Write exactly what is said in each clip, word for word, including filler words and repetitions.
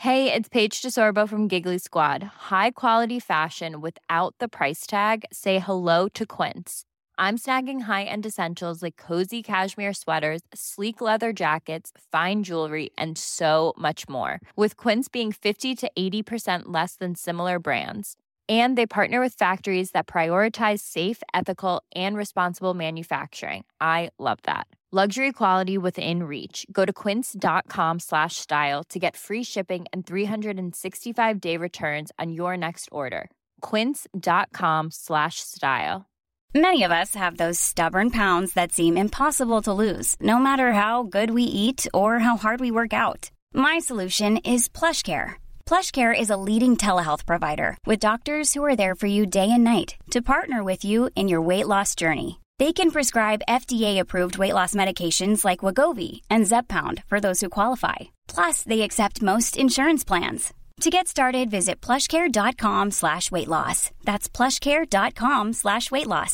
Hey, it's Paige DeSorbo from Giggly Squad. High quality fashion without the price tag. Say hello to Quince. I'm snagging high-end essentials like cozy cashmere sweaters, sleek leather jackets, fine jewelry, and so much more. With Quince being fifty to eighty percent less than similar brands. And they partner with factories that prioritize safe, ethical, and responsible manufacturing. I love that. Luxury quality within reach. Go to quince.com slash style to get free shipping and three sixty-five day returns on your next order. Quince.com slash style. Many of us have those stubborn pounds that seem impossible to lose, no matter how good we eat or how hard we work out. My solution is PlushCare. PlushCare is a leading telehealth provider with doctors who are there for you day and night to partner with you in your weight loss journey. They can prescribe F D A-approved weight loss medications like Wegovy and Zepbound for those who qualify. Plus, they accept most insurance plans. To get started, visit plushcare.com slash weight loss. That's plushcare.com slash weight loss.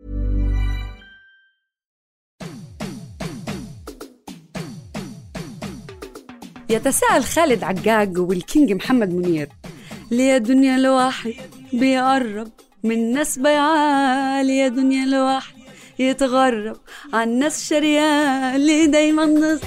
يتساءل خالد عقاق والكينج محمد منير: ليه دنيا الواحد بيقرب من ناس بيعال، ليه دنيا الواحد يتغرب عن ناس شريان، ليه دايما نص.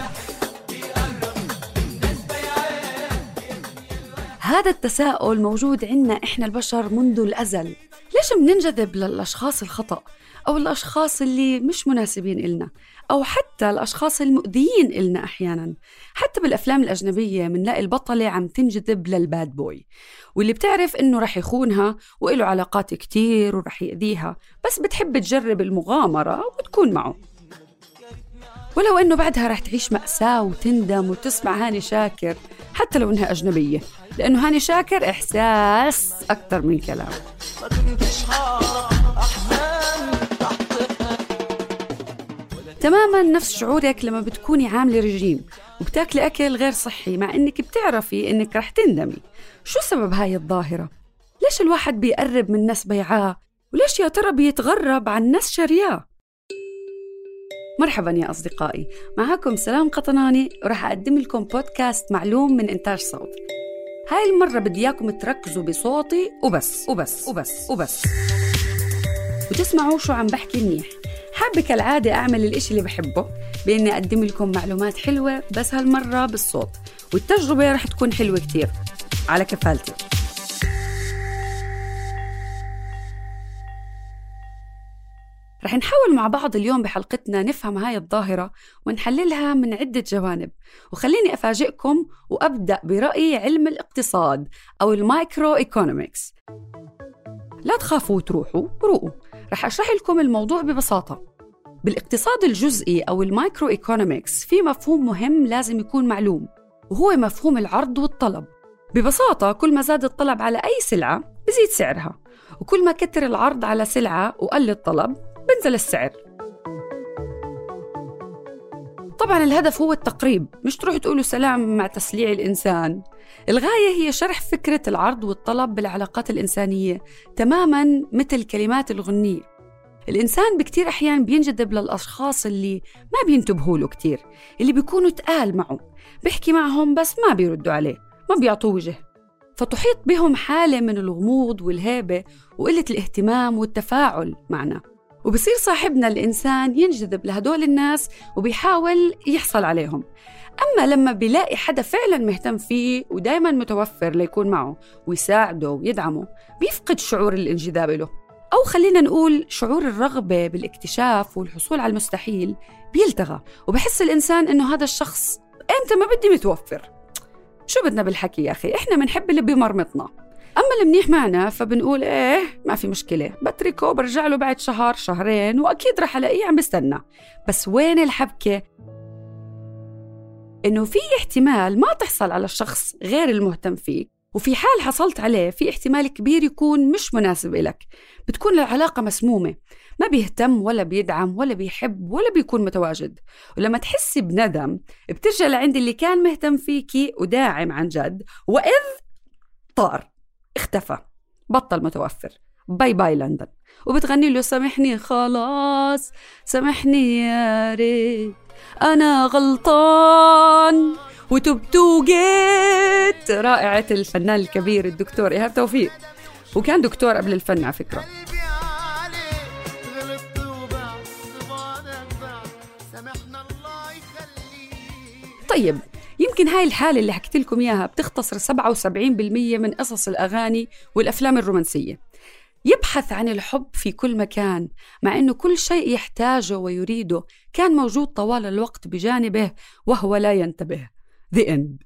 هذا التساؤل موجود عنا إحنا البشر منذ الأزل. ليش مننجذب للأشخاص الخطأ أو الأشخاص اللي مش مناسبين إلنا، أو حتى الأشخاص المؤذيين إلنا؟ أحياناً حتى بالأفلام الأجنبية منلاقي البطلة عم تنجذب للباد بوي، واللي بتعرف إنه رح يخونها وإله علاقات كتير ورح يأذيها، بس بتحب تجرب المغامرة وتكون معه، ولو إنه بعدها رح تعيش مأساة وتندم وتسمع هاني شاكر حتى لو إنها أجنبية، لأنه هاني شاكر إحساس أكتر من كلام. تماماً نفس شعورك لما بتكوني عاملة رجيم وبتاكلي أكل غير صحي مع إنك بتعرفي إنك رح تندمي. شو سبب هاي الظاهرة؟ ليش الواحد بيقرب من ناس بيعاه؟ وليش يا ترى بيتغرب عن ناس شرياه؟ مرحباً يا أصدقائي، معاكم سلام قطناني، ورح أقدم لكم بودكاست معلوم من إنتاج صوت. هاي المرة بدي إياكم تركزوا بصوتي وبس وبس وبس وبس وتسمعوا شو عم بحكي منيح. حابة كالعادة أعمل الإشي اللي بحبه بإني أقدم لكم معلومات حلوة، بس هالمرة بالصوت، والتجربة رح تكون حلوة كتير على كفالتي. رح نحاول مع بعض اليوم بحلقتنا نفهم هاي الظاهرة ونحللها من عدة جوانب، وخليني أفاجئكم وأبدأ برأي علم الاقتصاد أو المايكرو إيكونوميكس. لا تخافوا وتروحوا روقوا، رح أشرح لكم الموضوع ببساطة. بالاقتصاد الجزئي أو المايكرو إيكونوميكس في مفهوم مهم لازم يكون معلوم، وهو مفهوم العرض والطلب. ببساطة كل ما زاد الطلب على أي سلعة بزيد سعرها، وكل ما كتر العرض على سلعة وقل الطلب بنزل السعر. طبعاً الهدف هو التقريب، مش تروح تقولوا سلام مع تسليع الإنسان. الغاية هي شرح فكرة العرض والطلب بالعلاقات الإنسانية، تماماً مثل كلمات الغنية. الإنسان بكتير أحيان بينجذب للأشخاص اللي ما بينتبهوا له كتير، اللي بيكونوا تقال معه، بيحكي معهم بس ما بيردوا عليه، ما بيعطوا وجه، فتحيط بهم حالة من الغموض والهيبة وقلة الاهتمام والتفاعل معنا. وبصير صاحبنا الإنسان ينجذب لهدول الناس وبيحاول يحصل عليهم. أما لما بيلاقي حدا فعلا مهتم فيه ودايما متوفر ليكون معه ويساعده ويدعمه، بيفقد شعور الانجذاب له، أو خلينا نقول شعور الرغبة بالاكتشاف والحصول على المستحيل بيلتغى، وبحس الإنسان إنه هذا الشخص أنت ما بدي متوفر. شو بدنا بالحكي يا أخي؟ إحنا منحب اللي بمرمطنا. أما المنيح معنا فبنقول إيه ما في مشكلة، بتركه برجع له بعد شهر شهرين وأكيد رح ألاقيه عم بستنى. بس وين الحبكة؟ إنه في احتمال ما تحصل على الشخص غير المهتم فيك، وفي حال حصلت عليه في احتمال كبير يكون مش مناسب إلك. بتكون العلاقة مسمومة، ما بيهتم ولا بيدعم ولا بيحب ولا بيكون متواجد. ولما تحسي بندم بترجع لعند اللي كان مهتم فيكي وداعم عن جد، وإذ طار اختفى بطل متوفر، باي باي لندن. وبتغني له سامحني خلاص، سامحني يا ريت أنا غلطان وتبت وجيت رائعة الفنان الكبير الدكتور إيهاب توفيق، وكان دكتور قبل الفن على فكرة. طيب يمكن هاي الحالة اللي حكيت لكم إياها بتختصر سبعة وسبعين بالمية من قصص الأغاني والأفلام الرومانسية. يبحث عن الحب في كل مكان، مع أنه كل شيء يحتاجه ويريده كان موجود طوال الوقت بجانبه وهو لا ينتبه. The end.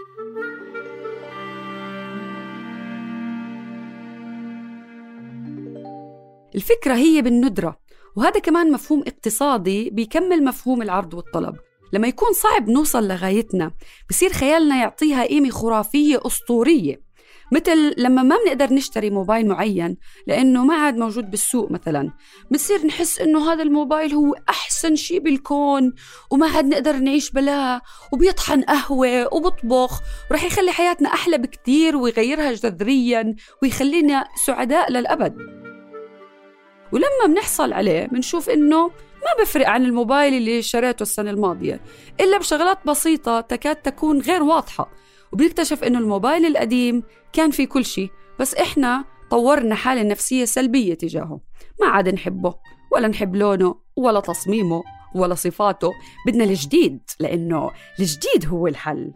الفكرة هي بالندرة، وهذا كمان مفهوم اقتصادي بيكمل مفهوم العرض والطلب. لما يكون صعب نوصل لغايتنا بصير خيالنا يعطيها قيمة خرافية أسطورية، مثل لما ما بنقدر نشتري موبايل معين لأنه ما عاد موجود بالسوق مثلا، بنصير نحس إنه هذا الموبايل هو أحسن شيء بالكون وما عاد نقدر نعيش بلاه، وبيطحن قهوة وبطبخ ورح يخلي حياتنا أحلى بكتير ويغيرها جذريا ويخلينا سعداء للأبد. ولما بنحصل عليه بنشوف إنه ما بفرق عن الموبايل اللي شريته السنة الماضية إلا بشغلات بسيطة تكاد تكون غير واضحة، وبنكتشف إنه الموبايل القديم كان فيه كل شيء، بس إحنا طورنا حالة نفسية سلبية تجاهه، ما عاد نحبه ولا نحب لونه ولا تصميمه ولا صفاته. بدنا الجديد لأنه الجديد هو الحل.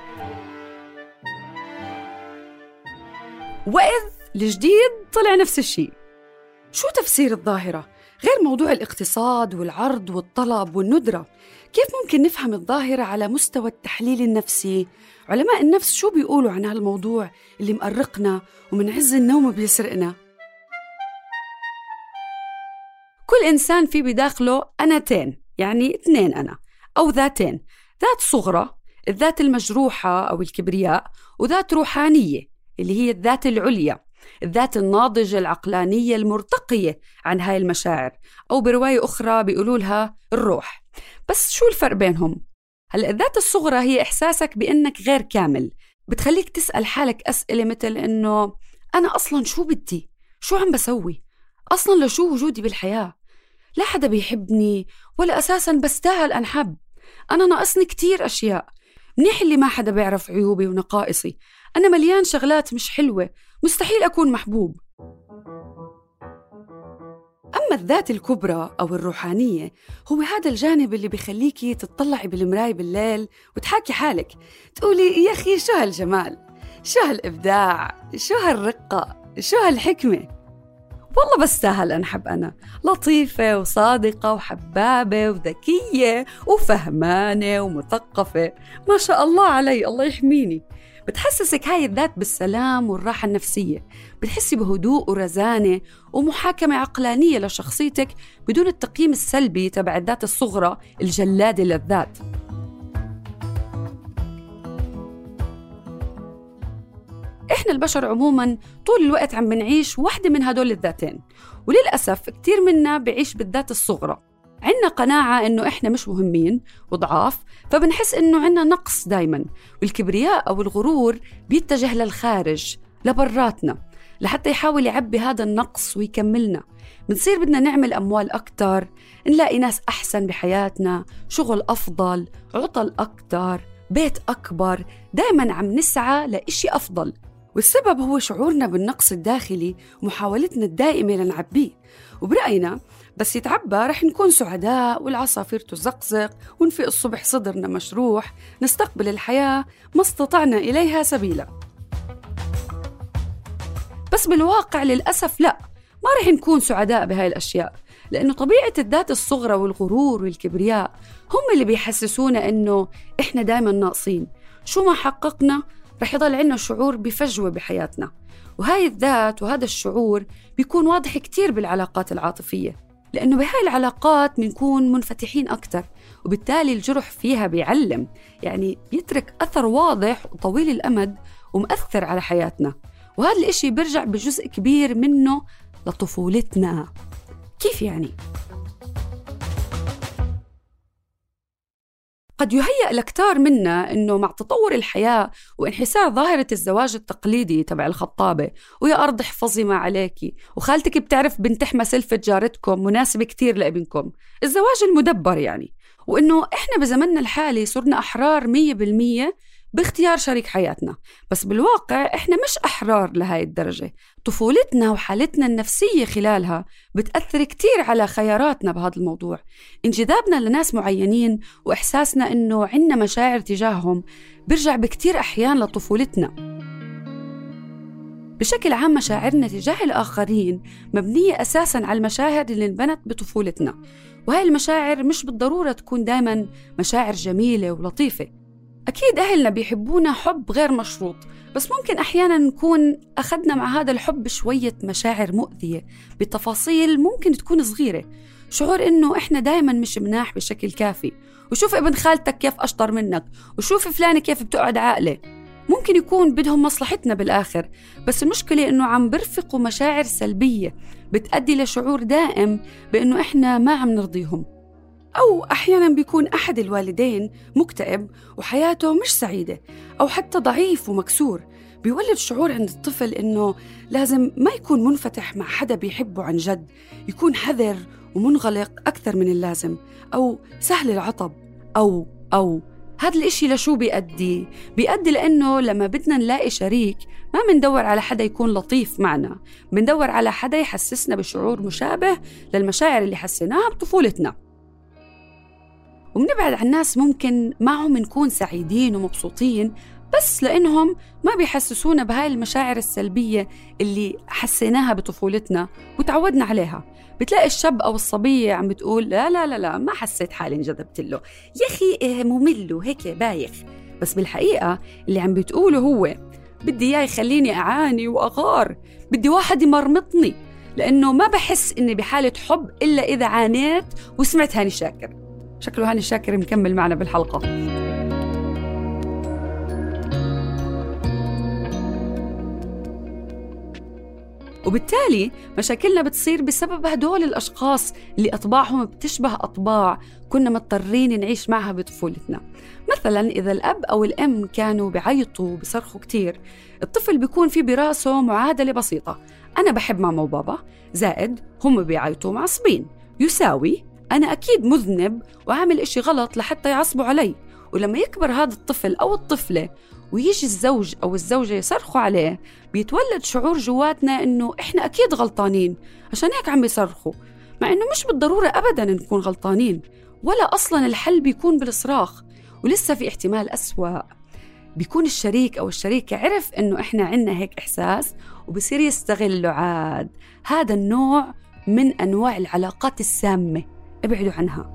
وإذ الجديد طلع نفس الشيء. شو تفسير الظاهرة؟ غير موضوع الاقتصاد والعرض والطلب والندرة، كيف ممكن نفهم الظاهرة على مستوى التحليل النفسي؟ علماء النفس شو بيقولوا عن هالموضوع اللي مقرقنا ومن عز النوم بيسرقنا؟ كل إنسان في بداخله أنتين، يعني اثنين أنا أو ذاتين، ذات صغرى الذات المجروحة أو الكبرياء، وذات روحانية اللي هي الذات العليا، الذات الناضجة العقلانية المرتقية عن هاي المشاعر، أو برواية أخرى بيقولوا لها الروح. بس شو الفرق بينهم؟ هلأ الذات الصغرى هي إحساسك بأنك غير كامل، بتخليك تسأل حالك أسئلة مثل إنه أنا أصلاً شو بدي؟ شو عم بسوي؟ أصلاً لشو وجودي بالحياة؟ لا حدا بيحبني ولا أساساً بستاهل أنحب، أنا ناقصني كتير أشياء، منيح اللي ما حدا بيعرف عيوبي ونقائصي، أنا مليان شغلات مش حلوة، مستحيل أكون محبوب. أما الذات الكبرى أو الروحانية هو هذا الجانب اللي بيخليكي تطلعي بالمراية بالليل وتحاكي حالك، تقولي يا أخي شو هالجمال، شو هالإبداع، شو هالرقة، شو هالحكمة، والله بستاهل أنحب، أنا لطيفة وصادقة وحبابة وذكية وفهمانة ومثقفة، ما شاء الله علي، الله يحميني. بتحسسك هاي الذات بالسلام والراحة النفسية، بتحسي بهدوء ورزانة ومحاكمة عقلانية لشخصيتك بدون التقييم السلبي تبع الذات الصغرى الجلادة للذات. إحنا البشر عموماً طول الوقت عم بنعيش واحدة من هدول الذاتين، وللأسف كتير منا بعيش بالذات الصغرى. عنا قناعة إنه إحنا مش مهمين وضعاف، فبنحس إنه عنا نقص دايماً، والكبرياء أو الغرور بيتجه للخارج لبراتنا لحتى يحاول يعبي هذا النقص ويكملنا. بنصير بدنا نعمل أموال أكتر، نلاقي ناس أحسن بحياتنا، شغل أفضل، عطل أكتر، بيت أكبر، دايماً عم نسعى لإشي أفضل، والسبب هو شعورنا بالنقص الداخلي ومحاولتنا الدائمة لنعبيه. وبرأينا بس يتعبى رح نكون سعداء والعصافير تزقزق ونفيق الصبح صدرنا مشروح، نستقبل الحياة ما استطعنا إليها سبيلا. بس بالواقع للأسف لا، ما رح نكون سعداء بهاي الأشياء، لأنه طبيعة الذات الصغرى والغرور والكبرياء هم اللي بيحسسونا إنه إحنا دايما ناقصين، شو ما حققنا رح يضل عنا شعور بفجوة بحياتنا. وهاي الذات وهذا الشعور بيكون واضح كتير بالعلاقات العاطفية، لأنه بهاي العلاقات بنكون منفتحين أكتر، وبالتالي الجرح فيها بيعلم، يعني بيترك أثر واضح وطويل الأمد ومؤثر على حياتنا. وهذا الإشي بيرجع بجزء كبير منه لطفولتنا. كيف يعني؟ قد يهيأ لكتار منا إنه مع تطور الحياة وانحسار ظاهرة الزواج التقليدي تبع الخطابة، ويا أرض احفظي ما عليكي، وخالتك بتعرف بنت أحمى سلفة جارتكم مناسبة كتير لابنكم، الزواج المدبر يعني، وإنه إحنا بزمننا الحالي صرنا أحرار مية بالمية باختيار شريك حياتنا. بس بالواقع إحنا مش أحرار لهاي الدرجة. طفولتنا وحالتنا النفسية خلالها بتأثر كتير على خياراتنا بهذا الموضوع. انجذابنا لناس معينين وإحساسنا إنه عنا مشاعر تجاههم برجع بكتير أحيان لطفولتنا. بشكل عام مشاعرنا تجاه الآخرين مبنية أساساً على المشاعر اللي انبنت بطفولتنا، وهي المشاعر مش بالضرورة تكون دايماً مشاعر جميلة ولطيفة. أكيد أهلنا بيحبونا حب غير مشروط، بس ممكن أحياناً نكون أخذنا مع هذا الحب شوية مشاعر مؤذية بتفاصيل ممكن تكون صغيرة، شعور إنه إحنا دايماً مش مناح بشكل كافي، وشوف ابن خالتك كيف أشطر منك، وشوف فلان كيف بتقعد عاقلة. ممكن يكون بدهم مصلحتنا بالآخر، بس المشكلة إنه عم برفقوا مشاعر سلبية بتأدي لشعور دائم بإنه إحنا ما عم نرضيهم. أو أحياناً بيكون أحد الوالدين مكتئب وحياته مش سعيدة، أو حتى ضعيف ومكسور، بيولد شعور عند الطفل إنه لازم ما يكون منفتح مع حدا بيحبه عن جد، يكون حذر ومنغلق أكثر من اللازم، أو سهل العطب. أو أو هذا الاشي لشو بيأدي؟ بيأدي لأنه لما بدنا نلاقي شريك ما مندور على حدا يكون لطيف معنا، مندور على حدا يحسسنا بشعور مشابه للمشاعر اللي حسيناها بطفولتنا. ومنبعد عن ناس ممكن معهم نكون سعيدين ومبسوطين بس لأنهم ما بيحسسونا بهاي المشاعر السلبية اللي حسيناها بطفولتنا وتعودنا عليها. بتلاقي الشاب أو الصبية عم بتقول لا لا لا لا ما حسيت حالي انجذبت له، يا أخي ممل وهيك بايخ. بس بالحقيقة اللي عم بتقوله هو بدي إياه يخليني أعاني وأغار، بدي واحد يمرمطني، لأنه ما بحس إني بحالة حب إلا إذا عانيت وسمعت هاني شاكر. شكله هاني شاكر مكمل معنا بالحلقة. وبالتالي مشاكلنا بتصير بسبب هدول الأشخاص اللي أطباعهم بتشبه أطباع كنا مضطرين نعيش معها بطفولتنا. مثلا إذا الأب أو الأم كانوا بيعيطوا وبيصرخوا كتير، الطفل بيكون في براسه معادلة بسيطة: أنا بحب ماما وبابا زائد هم بيعيطوا معصبين يساوي أنا أكيد مذنب وعامل إشي غلط لحتى يعصبوا علي. ولما يكبر هذا الطفل أو الطفلة ويجي الزوج أو الزوجة يصرخوا عليه، بيتولد شعور جواتنا إنه إحنا أكيد غلطانين عشان هيك عم يصرخوا، مع إنه مش بالضرورة أبداً نكون غلطانين، ولا أصلاً الحل بيكون بالصراخ. ولسه في احتمال أسوأ، بيكون الشريك أو الشريكة عرف إنه إحنا عنا هيك إحساس وبصير يستغله عاد. هذا النوع من أنواع العلاقات السامة، ابعدوا عنها.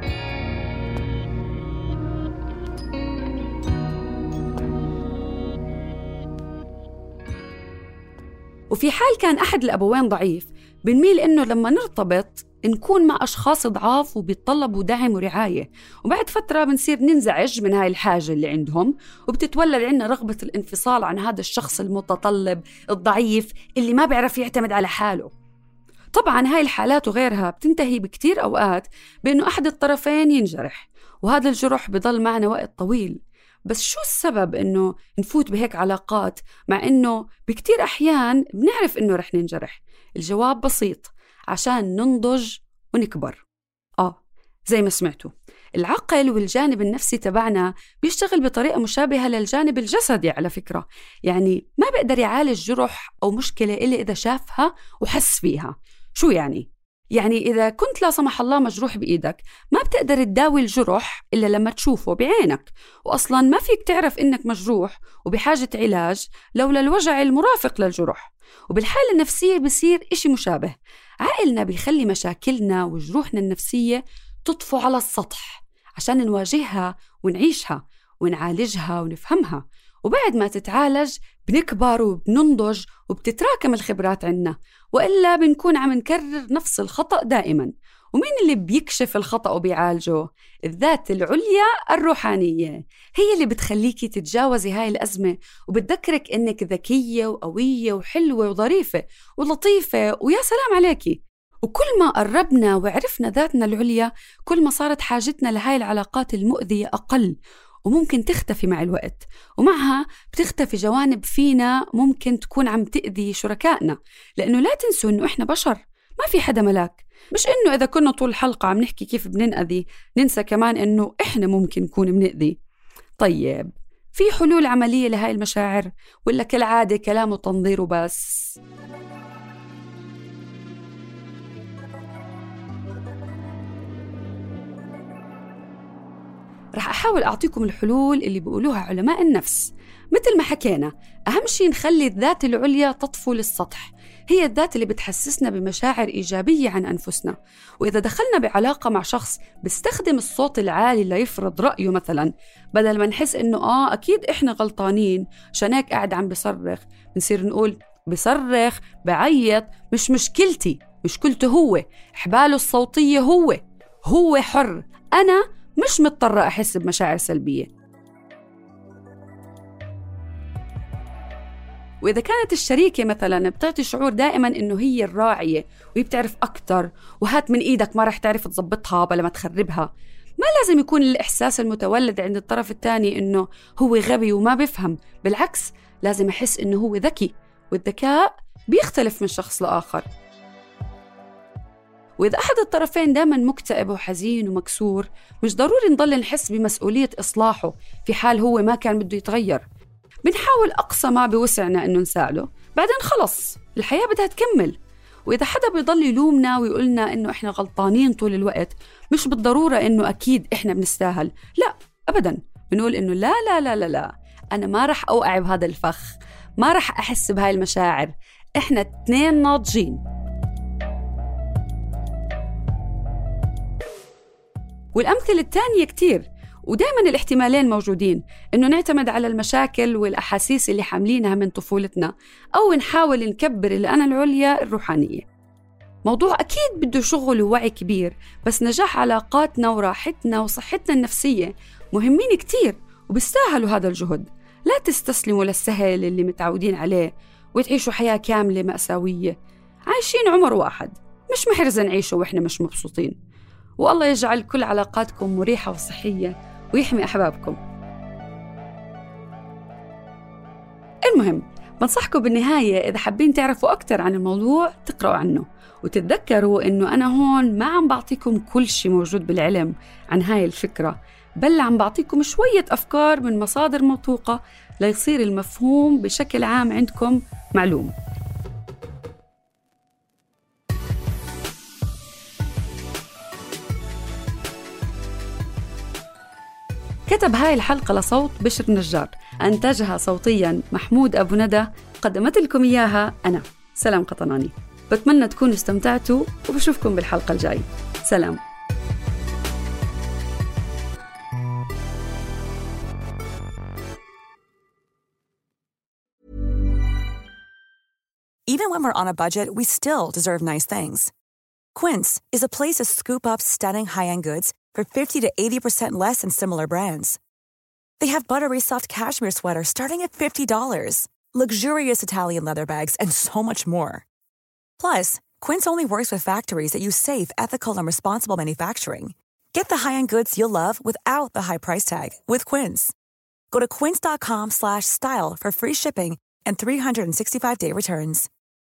وفي حال كان أحد الأبوين ضعيف، بنميل إنه لما نرتبط نكون مع أشخاص ضعاف وبيتطلبوا دعم ورعاية، وبعد فترة بنصير ننزعج من هاي الحاجة اللي عندهم، وبتتولد عنا رغبة الانفصال عن هذا الشخص المتطلب الضعيف اللي ما بيعرف يعتمد على حاله. طبعاً هاي الحالات وغيرها بتنتهي بكتير أوقات بأنه أحد الطرفين ينجرح، وهذا الجرح بضل معنا وقت طويل. بس شو السبب إنه نفوت بهيك علاقات مع إنه بكتير أحيان بنعرف إنه رح ننجرح؟ الجواب بسيط: عشان ننضج ونكبر. آه زي ما سمعتوا، العقل والجانب النفسي تبعنا بيشتغل بطريقة مشابهة للجانب الجسدي على فكرة. يعني ما بقدر يعالج جرح أو مشكلة إلا إذا شافها وحس فيها. شو يعني؟ يعني إذا كنت لا سمح الله مجروح بإيدك، ما بتقدر تداوي الجرح إلا لما تشوفه بعينك، وأصلاً ما فيك تعرف إنك مجروح وبحاجة علاج لولا الوجع المرافق للجرح. وبالحالة النفسية بصير إشي مشابه. عقلنا بيخلي مشاكلنا وجروحنا النفسية تطفو على السطح عشان نواجهها ونعيشها ونعالجها ونفهمها، وبعد ما تتعالج بنكبر وبننضج وبتتراكم الخبرات عنا، وإلا بنكون عم نكرر نفس الخطأ دائما. ومين اللي بيكشف الخطأ وبيعالجه؟ الذات العليا الروحانية، هي اللي بتخليكي تتجاوزي هاي الأزمة وبتذكرك إنك ذكية وقوية وحلوة وظريفة ولطيفة ويا سلام عليكي. وكل ما قربنا وعرفنا ذاتنا العليا، كل ما صارت حاجتنا لهاي العلاقات المؤذية أقل وممكن تختفي مع الوقت، ومعها بتختفي جوانب فينا ممكن تكون عم تأذي شركائنا. لأنه لا تنسوا إنه إحنا بشر، ما في حدا ملاك. مش إنه إذا كنا طول الحلقة عم نحكي كيف بننأذي ننسى كمان إنه إحنا ممكن نكون بنأذي. طيب في حلول عملية لهاي المشاعر ولا كالعادة كلام وتنظير وبس؟ رح أحاول أعطيكم الحلول اللي بيقولوها علماء النفس. مثل ما حكينا، أهم شيء نخلي الذات العليا تطفو للسطح، هي الذات اللي بتحسسنا بمشاعر إيجابية عن أنفسنا. وإذا دخلنا بعلاقة مع شخص بيستخدم الصوت العالي ليفرض رأيه مثلا، بدل ما نحس إنه آه أكيد إحنا غلطانين عشان هيك قاعد عم بصرخ، بنصير نقول بصرخ بعيط مش مشكلتي، مشكلته هو، حباله الصوتية هو هو حر، أنا مش مضطرة أحس بمشاعر سلبية. وإذا كانت الشريكة مثلا بتعطي شعور دائما إنه هي الراعية وهي بتعرف أكتر وهات من إيدك ما رح تعرف تضبطها بلا ما تخربها، ما لازم يكون الإحساس المتولد عند الطرف الثاني إنه هو غبي وما بيفهم. بالعكس، لازم يحس إنه هو ذكي، والذكاء بيختلف من شخص لآخر. وإذا أحد الطرفين دائما مكتئب وحزين ومكسور، مش ضروري نضل نحس بمسؤولية إصلاحه في حال هو ما كان بده يتغير. بنحاول أقصى ما بوسعنا إنه نساعده، بعدين خلص الحياة بدها تكمل. وإذا حدا بيضل يلومنا ويقولنا إنه إحنا غلطانين طول الوقت، مش بالضرورة إنه أكيد إحنا بنستاهل، لا أبدا. بنقول إنه لا لا لا لا لا أنا ما رح أوقع بهذا الفخ، ما رح أحس بهاي المشاعر، إحنا اتنين ناضجين. والأمثلة التانية كتير، ودائما الاحتمالين موجودين، إنه نعتمد على المشاكل والأحاسيس اللي حاملينها من طفولتنا، أو نحاول نكبر الأنا العليا الروحانية. موضوع أكيد بده شغل ووعي كبير، بس نجاح علاقاتنا وراحتنا وصحتنا النفسية مهمين كتير وبيستاهلوا هذا الجهد. لا تستسلموا للسهل اللي متعودين عليه وتعيشوا حياة كاملة مأساوية. عايشين عمر واحد، مش محرزة نعيشه وإحنا مش مبسوطين. والله يجعل كل علاقاتكم مريحة وصحية ويحمي أحبابكم. المهم، بنصحكم بالنهاية إذا حابين تعرفوا أكتر عن الموضوع تقرأوا عنه، وتتذكروا إنه أنا هون ما عم بعطيكم كل شيء موجود بالعلم عن هاي الفكرة، بل عم بعطيكم شوية أفكار من مصادر موثوقة ليصير المفهوم بشكل عام عندكم معلوم. كتب هاي الحلقة لصوت بشر نجار، أنتجها صوتياً محمود أبو ندى، قدمت لكم إياها أنا سلام قطناني. بتمنى تكونوا استمتعتوا، وبشوفكم بالحلقة الجاي. سلام. Even when we're on a budget, we still deserve nice things. Quince is a place to scoop up stunning high-end goods for fifty to eighty percent less than similar brands. They have buttery soft cashmere sweaters starting at fifty dollars, luxurious Italian leather bags, and so much more. Plus, Quince only works with factories that use safe, ethical, and responsible manufacturing. Get the high-end goods you'll love without the high price tag with Quince. Go to quince dot com slash style for free shipping and three hundred sixty-five day returns.